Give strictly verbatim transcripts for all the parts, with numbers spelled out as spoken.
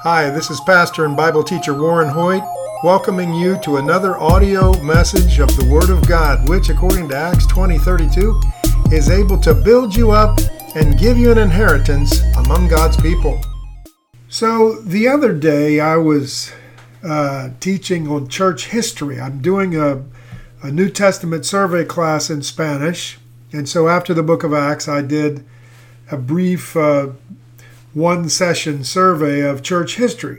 Hi, this is Pastor and Bible teacher Warren Hoyt, welcoming you to another audio message of the Word of God, which, according to Acts twenty thirty-two, is able to build you up and give you an inheritance among God's people. So, the other day I was uh, teaching on church history. I'm doing a, a New Testament survey class in Spanish, and so after the book of Acts, I did a brief uh, one-session survey of church history.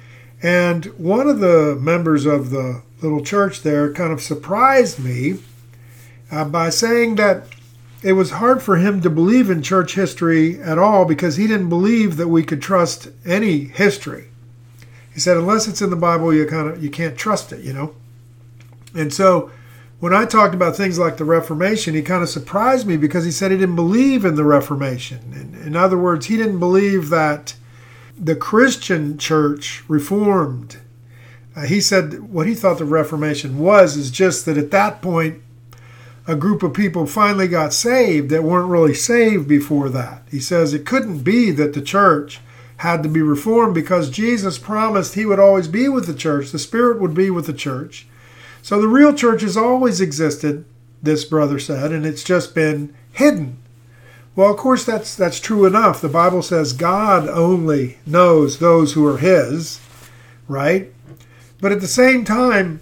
And one of the members of the little church there kind of surprised me uh, by saying that it was hard for him to believe in church history at all because he didn't believe that we could trust any history. He said, unless it's in the Bible, you kind of you can't trust it, you know. And so when I talked about things like the Reformation, he kind of surprised me because he said he didn't believe in the Reformation. In, in other words, he didn't believe that the Christian church reformed. Uh, he said what he thought the Reformation was is just that at that point, a group of people finally got saved that weren't really saved before that. He says it couldn't be that the church had to be reformed because Jesus promised he would always be with the church. The Spirit would be with the church. So the real church has always existed, this brother said, and it's just been hidden. Well, of course, that's that's true enough. The Bible says God only knows those who are His, right? But at the same time,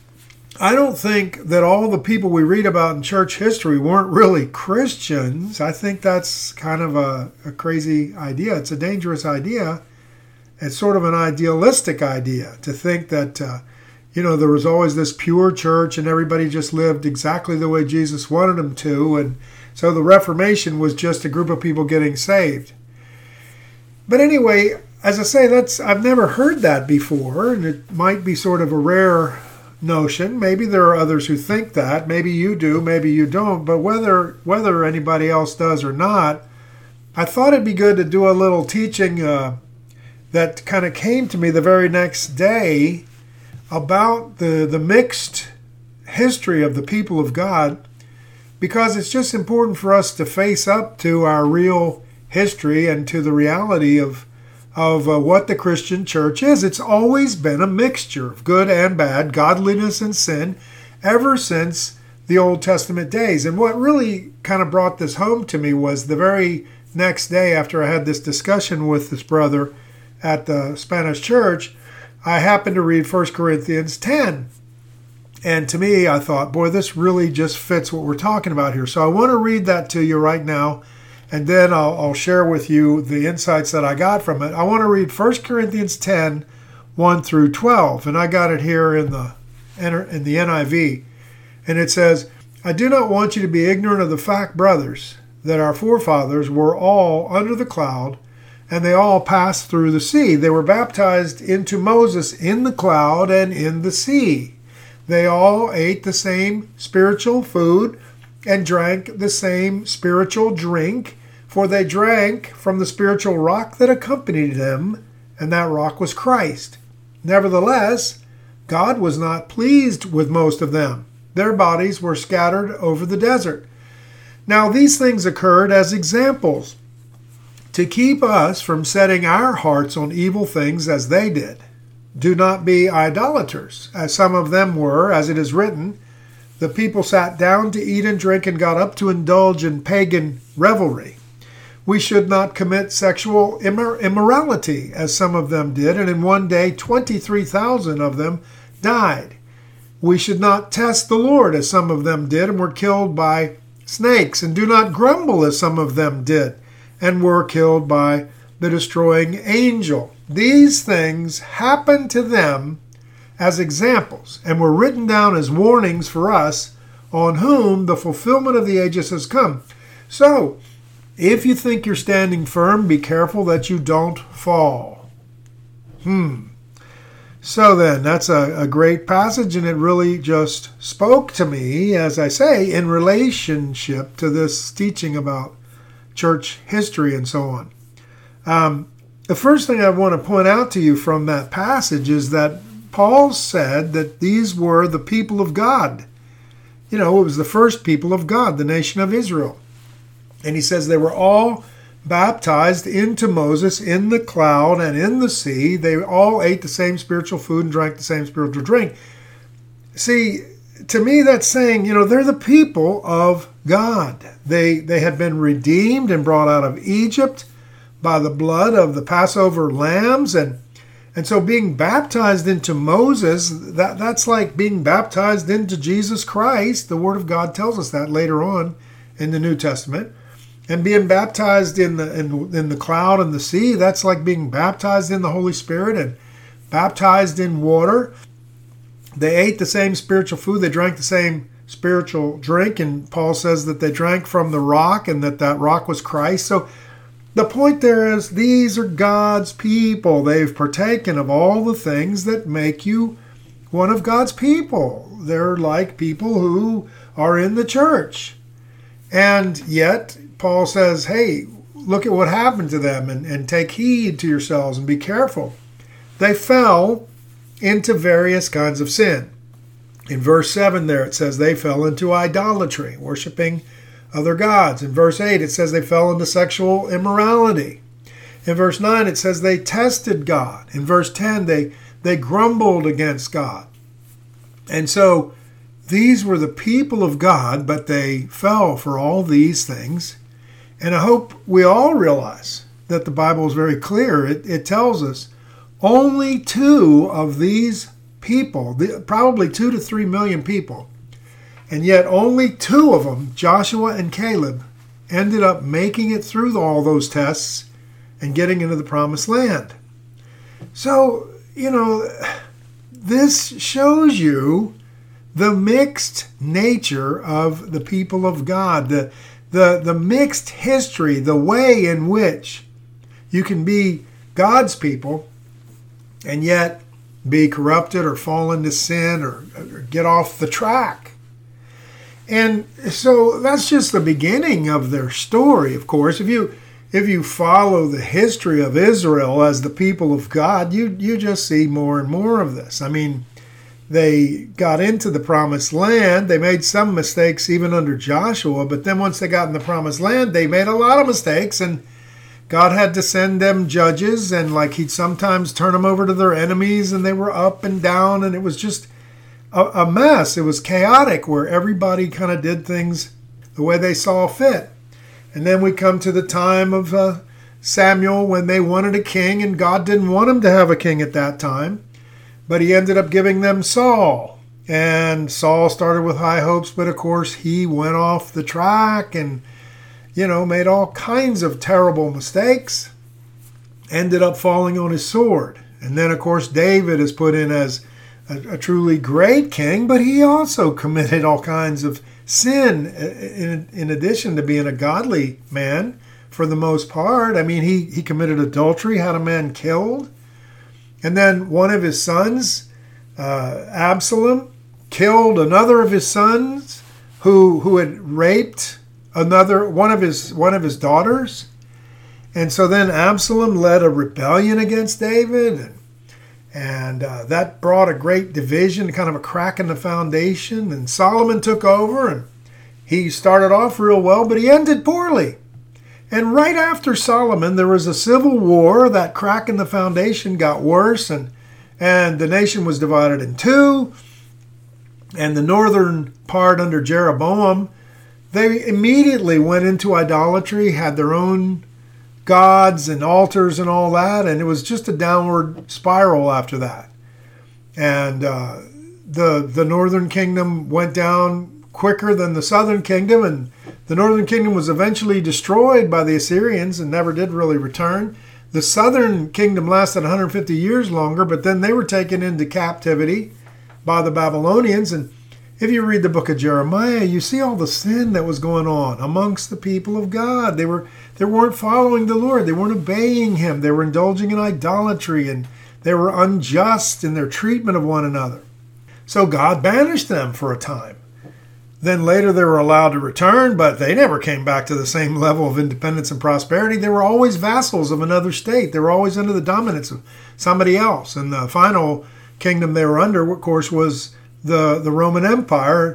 I don't think that all the people we read about in church history weren't really Christians. I think that's kind of a, a crazy idea. It's a dangerous idea. It's sort of an idealistic idea to think that uh, you know, there was always this pure church and everybody just lived exactly the way Jesus wanted them to. And so the Reformation was just a group of people getting saved. But anyway, as I say, that's I've never heard that before. And it might be sort of a rare notion. Maybe there are others who think that. Maybe you do, maybe you don't. But whether whether anybody else does or not, I thought it'd be good to do a little teaching uh, that kind of came to me the very next day about the, the mixed history of the people of God, because it's just important for us to face up to our real history and to the reality of, of uh, what the Christian church is. It's always been a mixture of good and bad, godliness and sin, ever since the Old Testament days. And what really kind of brought this home to me was the very next day after I had this discussion with this brother at the Spanish church, I happened to read First Corinthians ten. And to me, I thought, boy, this really just fits what we're talking about here. So I want to read that to you right now, and then I'll, I'll share with you the insights that I got from it. I want to read First Corinthians ten, one through twelve, and I got it here in the, in the N I V. And it says, I do not want you to be ignorant of the fact, brothers, that our forefathers were all under the cloud, and they all passed through the sea. They were baptized into Moses in the cloud and in the sea. They all ate the same spiritual food and drank the same spiritual drink, for they drank from the spiritual rock that accompanied them, and that rock was Christ. Nevertheless, God was not pleased with most of them. Their bodies were scattered over the desert. Now these things occurred as examples, to keep us from setting our hearts on evil things as they did. Do not be idolaters, as some of them were, as it is written, the people sat down to eat and drink and got up to indulge in pagan revelry. We should not commit sexual immor- immorality, as some of them did, and in one day twenty-three thousand of them died. We should not test the Lord, as some of them did, and were killed by snakes, and do not grumble, as some of them did, and were killed by the destroying angel. These things happened to them as examples and were written down as warnings for us, on whom the fulfillment of the ages has come. So, if you think you're standing firm, be careful that you don't fall. Hmm. So then, that's a, a great passage, and it really just spoke to me, as I say, in relationship to this teaching about church history and so on. Um, the first thing I want to point out to you from that passage is that Paul said that these were the people of God. You know, it was the first people of God, the nation of Israel. And he says they were all baptized into Moses in the cloud and in the sea. They all ate the same spiritual food and drank the same spiritual drink. See, to me, that's saying, you know, they're the people of God. They they had been redeemed and brought out of Egypt by the blood of the Passover lambs. And, and so being baptized into Moses, that, that's like being baptized into Jesus Christ. The Word of God tells us that later on in the New Testament. And being baptized in the in, in the cloud and the sea, that's like being baptized in the Holy Spirit and baptized in water. They ate the same spiritual food. They drank the same spiritual drink. And Paul says that they drank from the rock and that that rock was Christ. So the point there is these are God's people. They've partaken of all the things that make you one of God's people. They're like people who are in the church. And yet, Paul says, hey, look at what happened to them and, and take heed to yourselves and be careful. They fell into various kinds of sin. In verse seven there it says they fell into idolatry, worshiping other gods. In verse eight it says they fell into sexual immorality. In verse nine it says they tested God. In verse ten they, they grumbled against God. And so these were the people of God, but they fell for all these things. And I hope we all realize that the Bible is very clear. It, it tells us only two of these people, probably two to three million people, and yet only two of them, Joshua and Caleb, ended up making it through all those tests and getting into the promised land. So, you know, this shows you the mixed nature of the people of God, the, the, the mixed history, the way in which you can be God's people and yet be corrupted or fall into sin or, or get off the track. And so that's just the beginning of their story, of course. If you if you follow the history of Israel as the people of God, you you just see more and more of this. I mean, they got into the promised land. They made some mistakes even under Joshua, but then once they got in the promised land, they made a lot of mistakes, and God had to send them judges, and like he'd sometimes turn them over to their enemies, and they were up and down, and it was just a, a mess. It was chaotic where everybody kind of did things the way they saw fit. And then we come to the time of uh, Samuel when they wanted a king, and God didn't want them to have a king at that time, but he ended up giving them Saul. And Saul started with high hopes, but of course he went off the track and you know, made all kinds of terrible mistakes, ended up falling on his sword. And then, of course, David is put in as a, a truly great king, but he also committed all kinds of sin in, in addition to being a godly man for the most part. I mean, he, he committed adultery, had a man killed. And then one of his sons, uh, Absalom, killed another of his sons who who had raped another one of his one of his daughters. And so then Absalom led a rebellion against David, and, and uh, that brought a great division, kind of a crack in the foundation. And Solomon took over, and he started off real well, but he ended poorly. And right after Solomon, there was a civil war. That crack in the foundation got worse, and and the nation was divided in two. And the northern part under Jeroboam, they immediately went into idolatry, had their own gods and altars and all that, and it was just a downward spiral after that. And uh, the the northern kingdom went down quicker than the southern kingdom, and the northern kingdom was eventually destroyed by the Assyrians and never did really return. The southern kingdom lasted one hundred fifty years longer, but then they were taken into captivity by the Babylonians. And if you read the book of Jeremiah, you see all the sin that was going on amongst the people of God. They were they weren't following the Lord. They weren't obeying him. They were indulging in idolatry, and they were unjust in their treatment of one another. So God banished them for a time. Then later they were allowed to return, but they never came back to the same level of independence and prosperity. They were always vassals of another state. They were always under the dominance of somebody else. And the final kingdom they were under, of course, was the, the Roman Empire.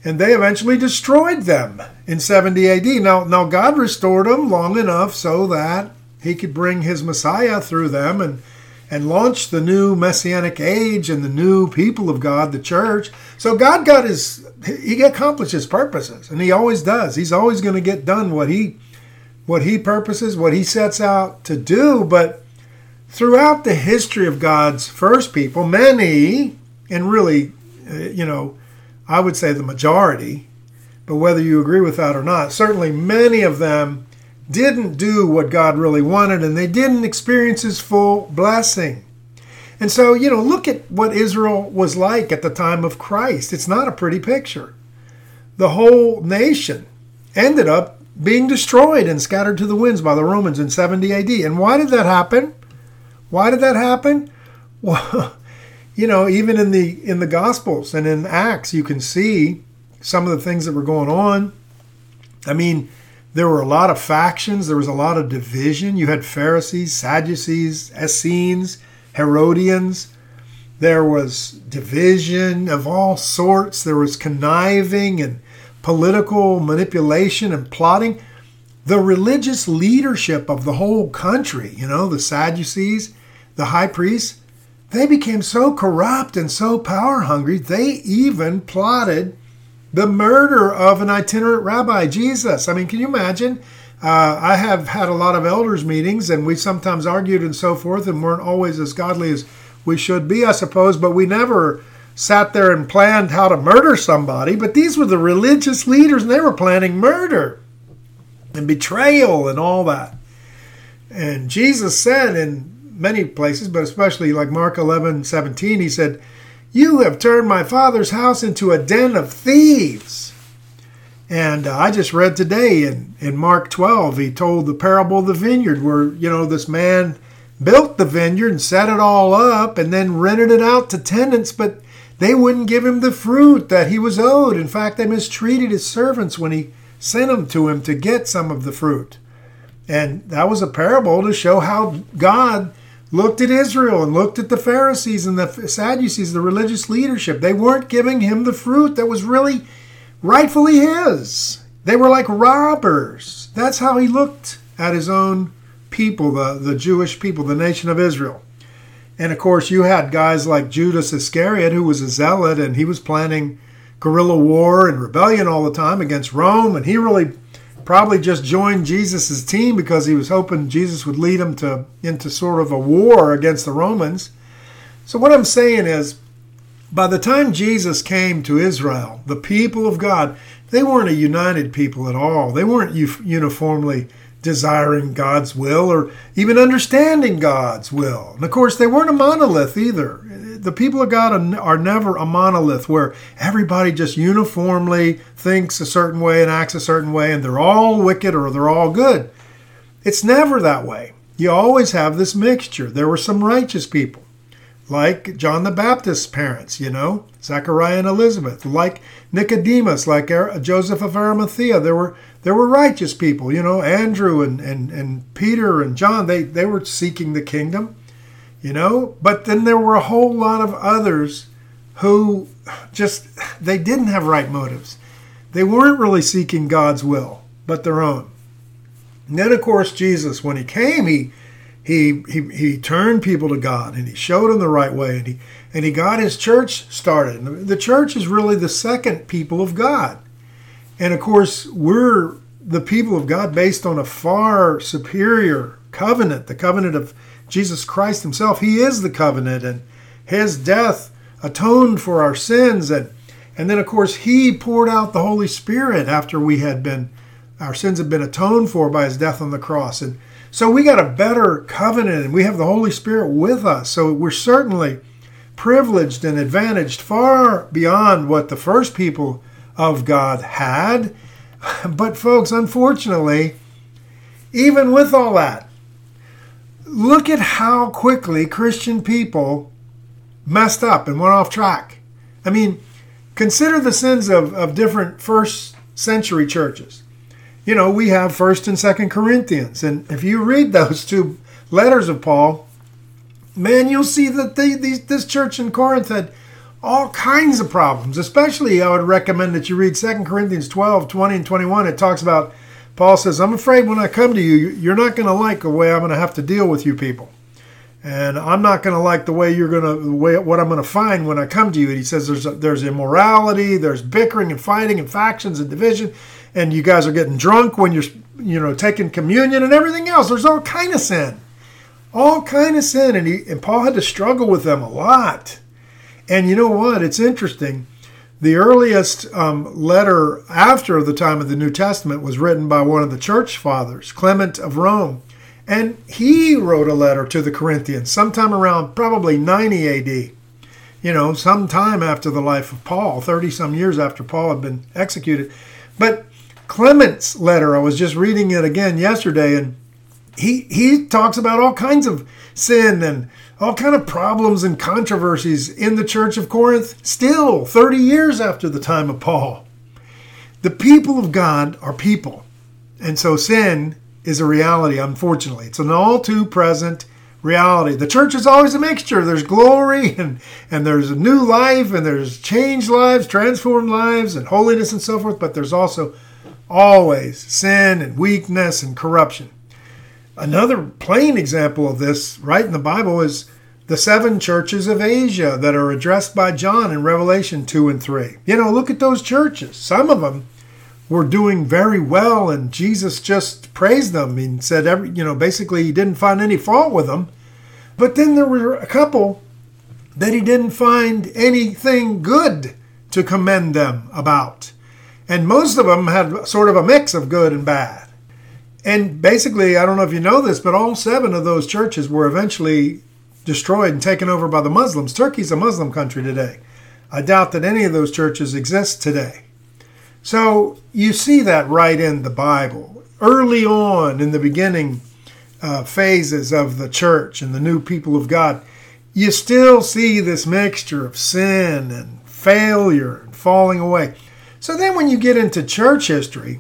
And they eventually destroyed them in seventy A D. Now, now God restored them long enough so that he could bring his Messiah through them and, and launch the new Messianic age and the new people of God, the church. So God got his, he accomplished his purposes, and he always does. He's always going to get done what he, what he purposes, what he sets out to do. But throughout the history of God's first people, many, and really, uh, you know, I would say the majority, but whether you agree with that or not, certainly many of them didn't do what God really wanted, and they didn't experience his full blessing. And so, you know, look at what Israel was like at the time of Christ. It's not a pretty picture. The whole nation ended up being destroyed and scattered to the winds by the Romans in seventy A D. And why did that happen? Why did that happen? Well, you know, even in the in the Gospels and in Acts, you can see some of the things that were going on. I mean, there were a lot of factions. There was a lot of division. You had Pharisees, Sadducees, Essenes, Herodians. There was division of all sorts. There was conniving and political manipulation and plotting. The religious leadership of the whole country, you know, the Sadducees, the high priests, they became so corrupt and so power hungry, they even plotted the murder of an itinerant rabbi, Jesus. I mean, can you imagine? Uh, I have had a lot of elders meetings, and we sometimes argued and so forth, and weren't always as godly as we should be, I suppose, but we never sat there and planned how to murder somebody. But these were the religious leaders, and they were planning murder and betrayal and all that. And Jesus said in many places, but especially like Mark eleven seventeen, he said, "You have turned my Father's house into a den of thieves." And uh, I just read today in, in Mark twelve, he told the parable of the vineyard where, you know, this man built the vineyard and set it all up and then rented it out to tenants, but they wouldn't give him the fruit that he was owed. In fact, they mistreated his servants when he sent them to him to get some of the fruit. And that was a parable to show how God looked at Israel and looked at the Pharisees and the Sadducees, the religious leadership. They weren't giving him the fruit that was really rightfully his. They were like robbers. That's how he looked at his own people, the, the Jewish people, the nation of Israel. And of course, you had guys like Judas Iscariot, who was a zealot, and he was planning guerrilla war and rebellion all the time against Rome. And he really probably just joined Jesus' team because he was hoping Jesus would lead him to into sort of a war against the Romans. So what I'm saying is, by the time Jesus came to Israel, the people of God, they weren't a united people at all. They weren't uniformly desiring God's will or even understanding God's will. And of course, they weren't a monolith either. The people of God are never a monolith where everybody just uniformly thinks a certain way and acts a certain way and they're all wicked or they're all good. It's never that way. You always have this mixture. There were some righteous people, like John the Baptist's parents, you know, Zechariah and Elizabeth, like Nicodemus, like Joseph of Arimathea. There were there were righteous people, you know, Andrew and, and, and Peter and John. They, they were seeking the kingdom, you know. But then there were a whole lot of others who just, they didn't have right motives. They weren't really seeking God's will, but their own. And then, of course, Jesus, when he came, he He, he he turned people to God, and he showed them the right way, and he and he got his church started. And the church is really the second people of God. And of course, we're the people of God based on a far superior covenant, the covenant of Jesus Christ himself. He is the covenant, and his death atoned for our sins. And, and then, of course, he poured out the Holy Spirit after we had been, our sins had been atoned for by his death on the cross. And so we got a better covenant, and we have the Holy Spirit with us. So we're certainly privileged and advantaged far beyond what the first people of God had. But folks, unfortunately, even with all that, look at how quickly Christian people messed up and went off track. I mean, consider the sins of, of different first century churches. You know, we have First and Second Corinthians, and if you read those two letters of Paul, man, you'll see that they, these, this church in Corinth had all kinds of problems. Especially, I would recommend that you read Second Corinthians twelve, twenty, and twenty-one. It talks about, Paul says, I'm afraid when I come to you, you're not going to like the way I'm going to have to deal with you people. And I'm not going to like the way you're going to, the way, what I'm going to find when I come to you. And he says there's there's immorality, there's bickering and fighting and factions and division, and you guys are getting drunk when you're, you know, taking communion and everything else. There's all kind of sin, all kind of sin. And, he, and Paul had to struggle with them a lot. And you know what? It's interesting. The earliest um, letter after the time of the New Testament was written by one of the church fathers, Clement of Rome. And he wrote a letter to the Corinthians sometime around probably ninety A D, you know, sometime after the life of Paul, thirty-some years after Paul had been executed. But Clement's letter, I was just reading it again yesterday, and he he talks about all kinds of sin and all kind of problems and controversies in the church of Corinth, still thirty years after the time of Paul. The people of God are people, and so sin is a reality, unfortunately. It's an all too present reality. The church is always a mixture. There's glory and, and there's a new life and there's changed lives, transformed lives and holiness and so forth, but there's also always sin and weakness and corruption. Another plain example of this right in the Bible is the seven churches of Asia that are addressed by John in Revelation two and three. You know, look at those churches. Some of them were doing very well, and Jesus just praised them and said, every, you know, basically he didn't find any fault with them. But then there were a couple that he didn't find anything good to commend them about. And most of them had sort of a mix of good and bad. And basically, I don't know if you know this, but all seven of those churches were eventually destroyed and taken over by the Muslims. Turkey's a Muslim country today. I doubt that any of those churches exist today. So you see that right in the Bible. Early on in the beginning uh, phases of the church and the new people of God, you still see this mixture of sin and failure and falling away. So then when you get into church history,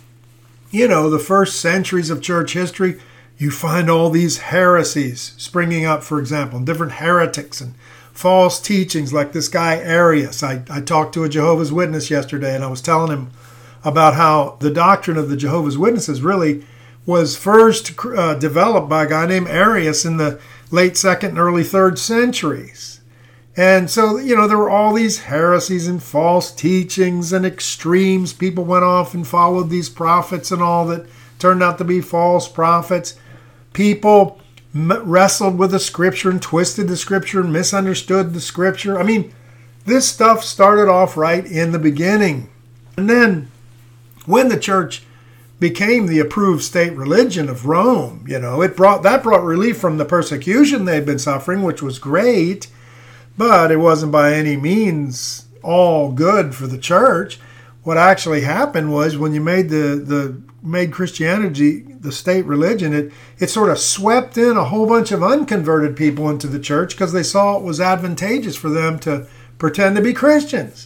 you know, the first centuries of church history, you find all these heresies springing up, for example, and different heretics and false teachings like this guy Arius. I, I talked to a Jehovah's Witness yesterday, and I was telling him about how the doctrine of the Jehovah's Witnesses really was first uh, developed by a guy named Arius in the late second and early third centuries. And so, you know, there were all these heresies and false teachings and extremes. People went off and followed these prophets and all that turned out to be false prophets. People wrestled with the scripture and twisted the scripture and misunderstood the scripture. I mean, this stuff started off right in the beginning. And then when the church became the approved state religion of Rome, you know, it brought that brought relief from the persecution they'd been suffering, which was great, but it wasn't by any means all good for the church. What actually happened was when you made the, the made Christianity the state religion, it, it sort of swept in a whole bunch of unconverted people into the church because they saw it was advantageous for them to pretend to be Christians.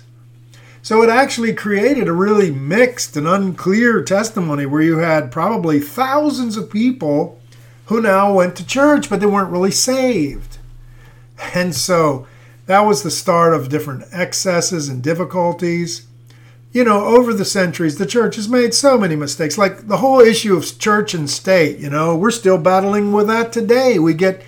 So it actually created a really mixed and unclear testimony where you had probably thousands of people who now went to church, but they weren't really saved. And so that was the start of different excesses and difficulties. You know, over the centuries, the church has made so many mistakes. Like the whole issue of church and state, you know, we're still battling with that today. We get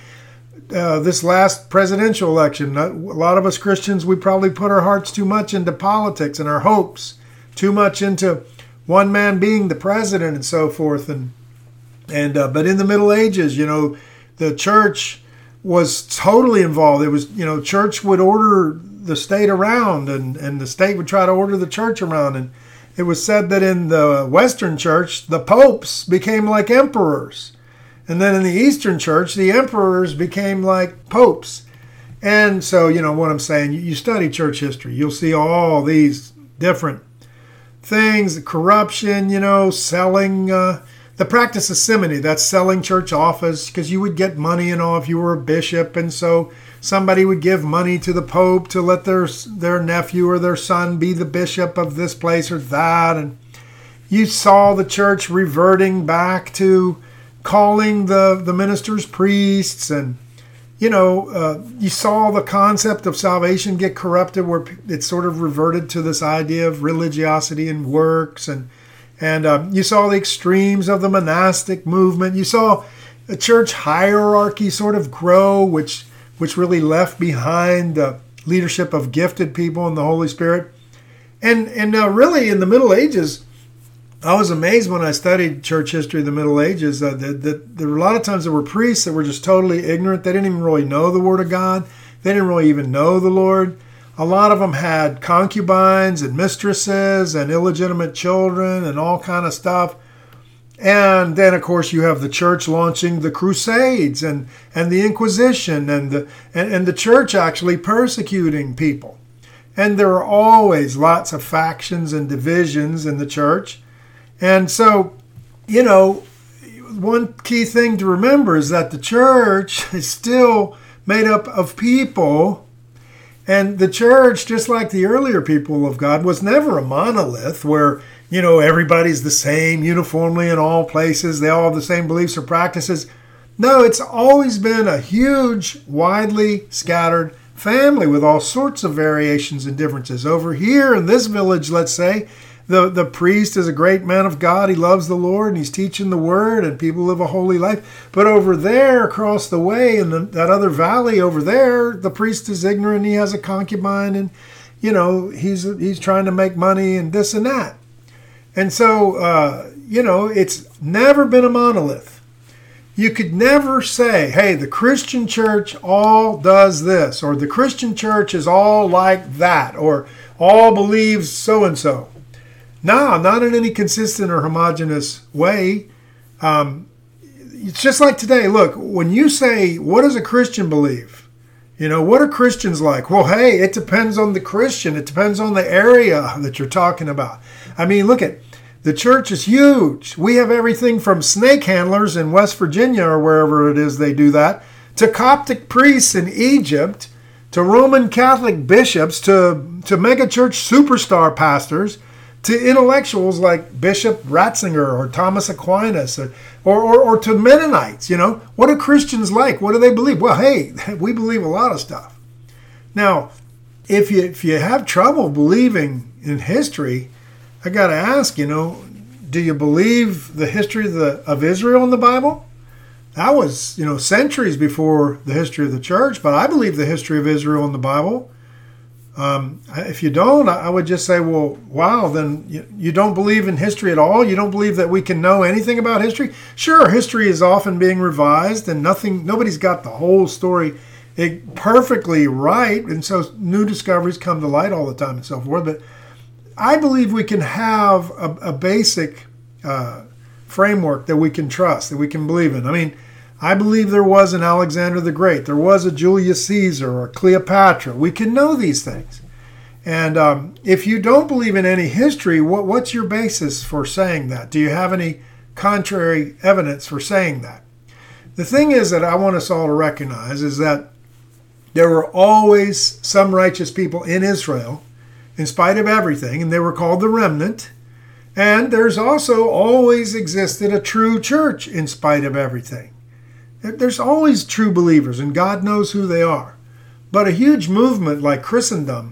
uh, this last presidential election. A lot of us Christians, we probably put our hearts too much into politics and our hopes too much into one man being the president and so forth. And and uh, but in the Middle Ages, you know, the church was totally involved. It was, you know, church would order the state around, and, and the state would try to order the church around. And it was said that in the Western church, the popes became like emperors. And then in the Eastern church, the emperors became like popes. And so, you know what I'm saying, you, you study church history, you'll see all these different things, corruption, you know, selling, uh, the practice of simony, that's selling church office, because you would get money and all if you were a bishop. And so somebody would give money to the Pope to let their their nephew or their son be the bishop of this place or that. And you saw the church reverting back to calling the, the ministers priests. And, you know, uh, you saw the concept of salvation get corrupted, where it sort of reverted to this idea of religiosity and works, and and um, you saw the extremes of the monastic movement. You saw a church hierarchy sort of grow, which which really left behind the leadership of gifted people in the Holy Spirit. And and uh, really in the Middle Ages, I was amazed when I studied church history of the Middle Ages uh, that, that there were a lot of times there were priests that were just totally ignorant. They didn't even really know the Word of God. They didn't really even know the Lord. A lot of them had concubines and mistresses and illegitimate children and all kind of stuff. And then, of course, you have the church launching the Crusades and, and the Inquisition and the and, and the church actually persecuting people. And there are always lots of factions and divisions in the church. And so, you know, one key thing to remember is that the church is still made up of people. And the church, just like the earlier people of God, was never a monolith where, you know, everybody's the same uniformly in all places. They all have the same beliefs or practices. No, it's always been a huge, widely scattered family with all sorts of variations and differences. Over here in this village, let's say, The, the priest is a great man of God. He loves the Lord and he's teaching the word and people live a holy life. But over there across the way in the, that other valley over there, the priest is ignorant. He has a concubine and, you know, he's he's trying to make money and this and that. And so, uh, you know, it's never been a monolith. You could never say, hey, the Christian church all does this, or the Christian church is all like that, or all believes so-and-so. No, not in any consistent or homogeneous way. Um, it's just like today. Look, when you say, what does a Christian believe? You know, what are Christians like? Well, hey, it depends on the Christian. It depends on the area that you're talking about. I mean, look at, the church is huge. We have everything from snake handlers in West Virginia or wherever it is they do that, to Coptic priests in Egypt, to Roman Catholic bishops, to, to megachurch superstar pastors, to intellectuals like Bishop Ratzinger or Thomas Aquinas, or, or, or, or to Mennonites. You know, what are Christians like? What do they believe? Well, hey, we believe a lot of stuff. Now, if you if you have trouble believing in history, I got to ask, you know, do you believe the history of, the, of Israel in the Bible? That was, you know, centuries before the history of the church, but I believe the history of Israel in the Bible. Um, if you don't, I would just say, well, wow, then you, you don't believe in history at all? You don't believe that we can know anything about history? Sure, history is often being revised and nothing, nobody's got the whole story perfectly right. And so new discoveries come to light all the time and so forth. But I believe we can have a, a basic uh, framework that we can trust, that we can believe in. I mean, I believe there was an Alexander the Great. There was a Julius Caesar or Cleopatra. We can know these things. And um, if you don't believe in any history, what, what's your basis for saying that? Do you have any contrary evidence for saying that? The thing is that I want us all to recognize is that there were always some righteous people in Israel in spite of everything, and they were called the remnant. And there's also always existed a true church in spite of everything. There's always true believers, and God knows who they are. But a huge movement like Christendom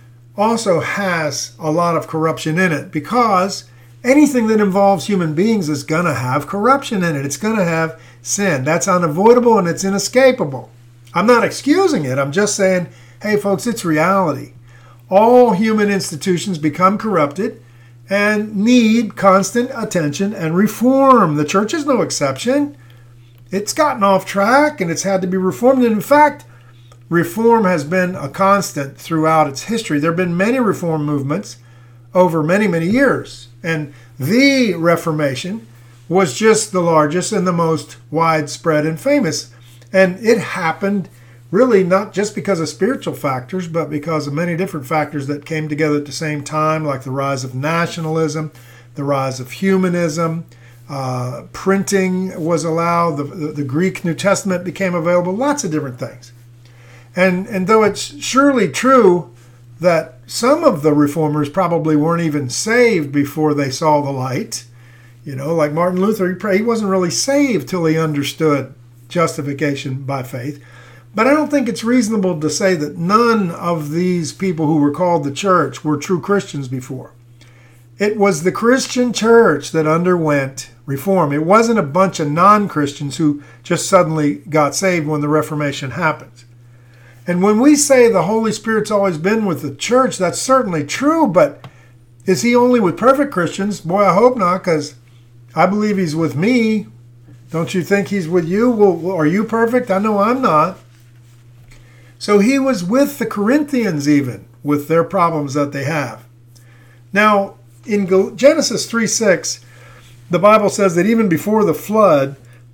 also has a lot of corruption in it, because anything that involves human beings is going to have corruption in it. It's going to have sin. That's unavoidable and it's inescapable. I'm not excusing it. I'm just saying, hey, folks, it's reality. All human institutions become corrupted and need constant attention and reform. The church is no exception. It's gotten off track and it's had to be reformed. And in fact, reform has been a constant throughout its history. There have been many reform movements over many, many years. And the Reformation was just the largest and the most widespread and famous. And it happened really not just because of spiritual factors, but because of many different factors that came together at the same time, like the rise of nationalism, the rise of humanism. Uh, printing was allowed. The, the, the Greek New Testament became available. Lots of different things. And, and though it's surely true that some of the reformers probably weren't even saved before they saw the light, you know, like Martin Luther, he, he wasn't really saved till he understood justification by faith. But I don't think it's reasonable to say that none of these people who were called the church were true Christians before. It was the Christian church that underwent reform. It wasn't a bunch of non-Christians who just suddenly got saved when the Reformation happened. And when we say the Holy Spirit's always been with the church, that's certainly true, but is he only with perfect Christians? Boy, I hope not, because I believe he's with me. Don't you think he's with you? Well, are you perfect? I know I'm not. So he was with the Corinthians even, with their problems that they have. Now, in Genesis three six, the Bible says that even before the flood,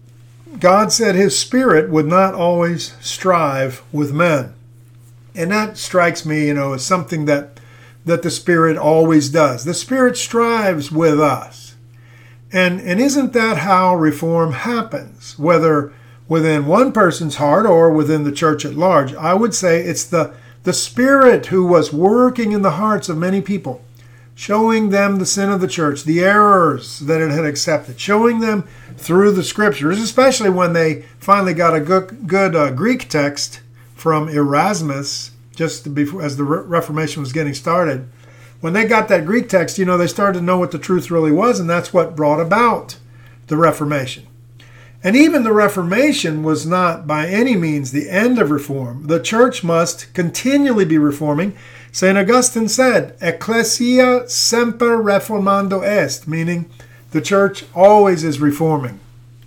God said his spirit would not always strive with men. And that strikes me, you know, as something that, that the Spirit always does. The Spirit strives with us. And, and isn't that how reform happens? Whether within one person's heart or within the church at large. I would say it's the, the Spirit who was working in the hearts of many people, showing them the sin of the church, the errors that it had accepted, showing them through the Scriptures, especially when they finally got a good, good uh, Greek text from Erasmus, just before, as the Re- Reformation was getting started. When they got that Greek text, you know, they started to know what the truth really was, and that's what brought about the Reformation. And even the Reformation was not by any means the end of reform. The church must continually be reforming. Saint Augustine said, Ecclesia semper reformando est, meaning the church always is reforming.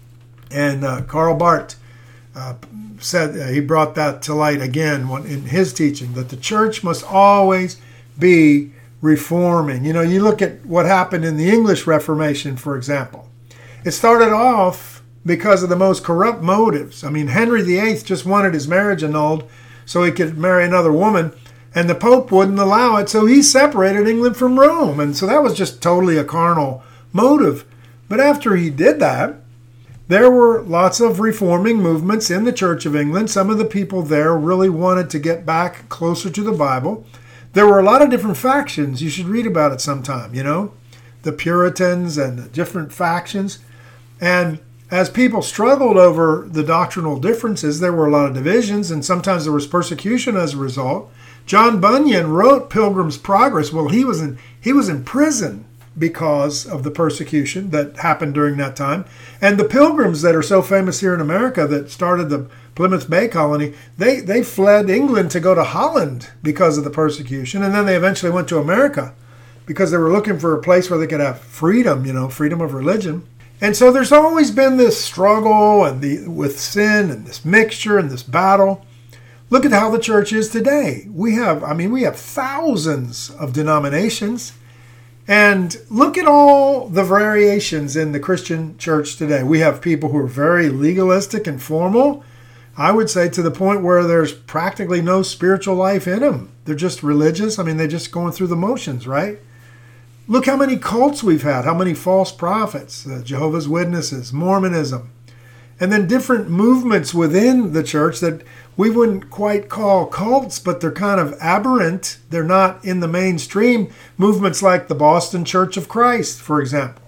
And uh, Karl Barth uh, said, uh, he brought that to light again in his teaching, that the church must always be reforming. You know, you look at what happened in the English Reformation, for example. It started off because of the most corrupt motives. I mean, Henry the Eighth just wanted his marriage annulled so he could marry another woman, and the Pope wouldn't allow it, so he separated England from Rome. And so that was just totally a carnal motive. But after he did that, there were lots of reforming movements in the Church of England. Some of the people there really wanted to get back closer to the Bible. There were a lot of different factions. You should read about it sometime, you know, the Puritans and the different factions. And as people struggled over the doctrinal differences, there were a lot of divisions, and sometimes there was persecution as a result. John Bunyan wrote Pilgrim's Progress. Well, he was in he was in prison because of the persecution that happened during that time. And the Pilgrims that are so famous here in America that started the Plymouth Bay Colony, they, they fled England to go to Holland because of the persecution. And then they eventually went to America because they were looking for a place where they could have freedom, you know, freedom of religion. And so there's always been this struggle and the with sin and this mixture and this battle. Look at how the church is today. We have, I mean, we have thousands of denominations. And look at all the variations in the Christian church today. We have people who are very legalistic and formal. I would say to the point where there's practically no spiritual life in them. They're just religious. I mean, they're just going through the motions, right? Look how many cults we've had, how many false prophets, uh, Jehovah's Witnesses, Mormonism, and then different movements within the church that we wouldn't quite call cults, but they're kind of aberrant. They're not in the mainstream. Movements like the Boston Church of Christ, for example,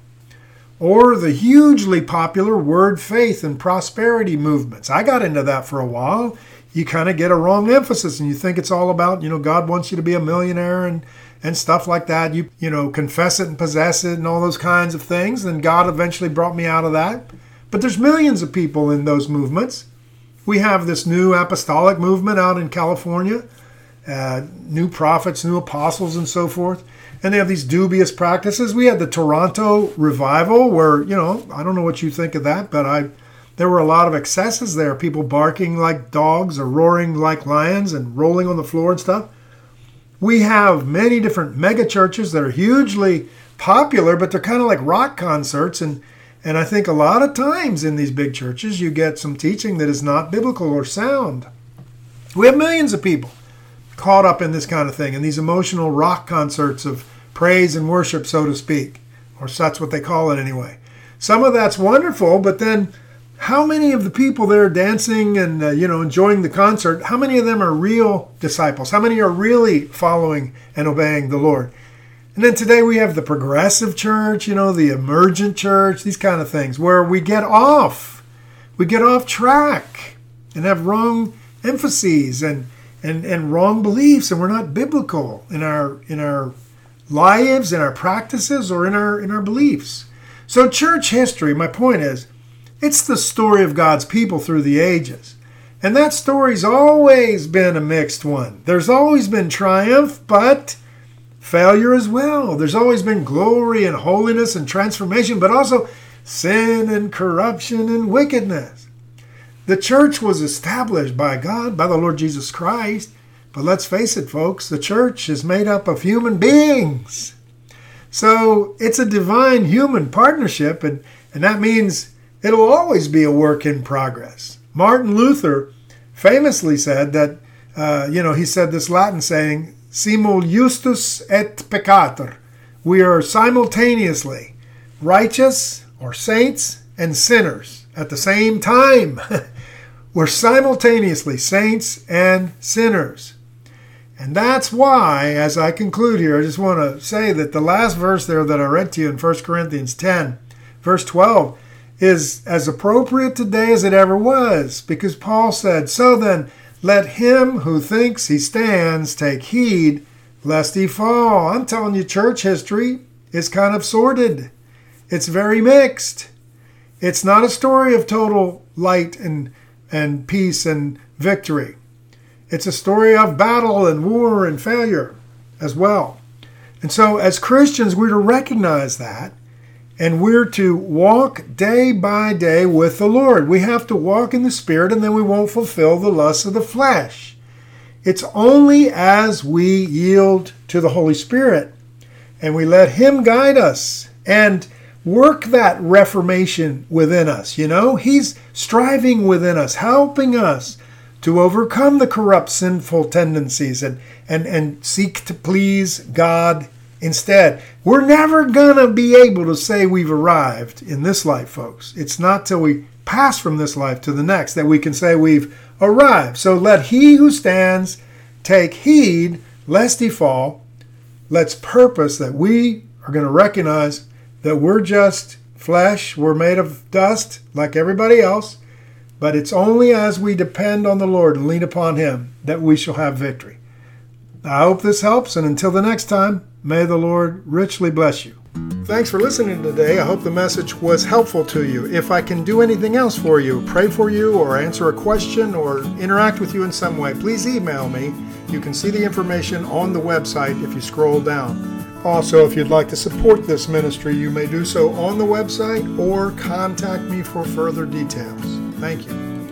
or the hugely popular Word, Faith, and Prosperity movements. I got into that for a while. You kind of get a wrong emphasis, and you think it's all about, you know, God wants you to be a millionaire and and stuff like that. You you know, confess it and possess it and all those kinds of things. And God eventually brought me out of that. But there's millions of people in those movements. We have this new apostolic movement out in California, uh, new prophets, new apostles, and so forth. And they have these dubious practices. We had the Toronto revival where, you know, I don't know what you think of that, but I there were a lot of excesses there. People barking like dogs or roaring like lions and rolling on the floor and stuff. We have many different mega churches that are hugely popular, but they're kind of like rock concerts. And, and I think a lot of times in these big churches, you get some teaching that is not biblical or sound. We have millions of people caught up in this kind of thing, in these emotional rock concerts of praise and worship, so to speak, or that's what they call it anyway. Some of that's wonderful, but then how many of the people there dancing and, uh, you know, enjoying the concert, how many of them are real disciples? How many are really following and obeying the Lord? And then today we have the progressive church, you know, the emergent church, these kind of things, where we get off. We get off track and have wrong emphases and, and, and wrong beliefs, and we're not biblical in our in our lives, in our practices, or in our in our beliefs. So church history, my point is, it's the story of God's people through the ages. And that story's always been a mixed one. There's always been triumph, but failure as well. There's always been glory and holiness and transformation, but also sin and corruption and wickedness. The church was established by God, by the Lord Jesus Christ. But let's face it, folks, the church is made up of human beings. So it's a divine human partnership, and, and that means it'll always be a work in progress. Martin Luther famously said that, uh, you know, he said this Latin saying, simul justus et peccator. We are simultaneously righteous or saints and sinners at the same time. We're simultaneously saints and sinners. And that's why, as I conclude here, I just want to say that the last verse there that I read to you in First Corinthians ten, verse twelve, is as appropriate today as it ever was, because Paul said, so then, let him who thinks he stands take heed lest he fall. I'm telling you, church history is kind of sordid. It's very mixed. It's not a story of total light and, and peace and victory. It's a story of battle and war and failure as well. And so as Christians, we're to recognize that, and we're to walk day by day with the Lord. We have to walk in the Spirit, and then we won't fulfill the lusts of the flesh. It's only as we yield to the Holy Spirit and we let Him guide us and work that reformation within us. You know, He's striving within us, helping us to overcome the corrupt, sinful tendencies and, and, and seek to please God instead. We're never going to be able to say we've arrived in this life, folks. It's not till we pass from this life to the next that we can say we've arrived. So let he who stands take heed lest he fall. Let's purpose that we are going to recognize that we're just flesh. We're made of dust like everybody else. But it's only as we depend on the Lord and lean upon Him that we shall have victory. I hope this helps, and until the next time, may the Lord richly bless you. Thanks for listening today. I hope the message was helpful to you. If I can do anything else for you, pray for you, or answer a question, or interact with you in some way, please email me. You can see the information on the website if you scroll down. Also, if you'd like to support this ministry, you may do so on the website or contact me for further details. Thank you.